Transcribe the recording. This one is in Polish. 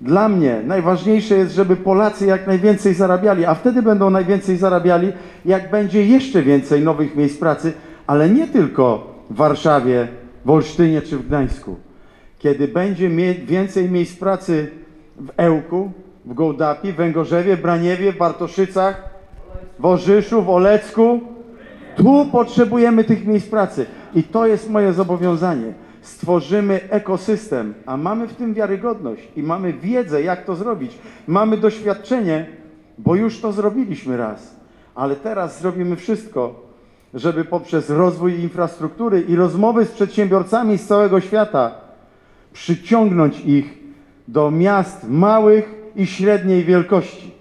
Dla mnie najważniejsze jest, żeby Polacy jak najwięcej zarabiali, a wtedy będą najwięcej zarabiali, jak będzie jeszcze więcej nowych miejsc pracy, ale nie tylko w Warszawie, w Olsztynie czy w Gdańsku. Kiedy będzie więcej miejsc pracy w Ełku, w Gołdapi, w Węgorzewie, w Braniewie, w Bartoszycach, w Orzyszu, w Olecku, tu potrzebujemy tych miejsc pracy. I to jest moje zobowiązanie. Stworzymy ekosystem, a mamy w tym wiarygodność i mamy wiedzę, jak to zrobić. Mamy doświadczenie, bo już to zrobiliśmy raz. Ale teraz zrobimy wszystko, żeby poprzez rozwój infrastruktury i rozmowy z przedsiębiorcami z całego świata przyciągnąć ich do miast małych i średniej wielkości.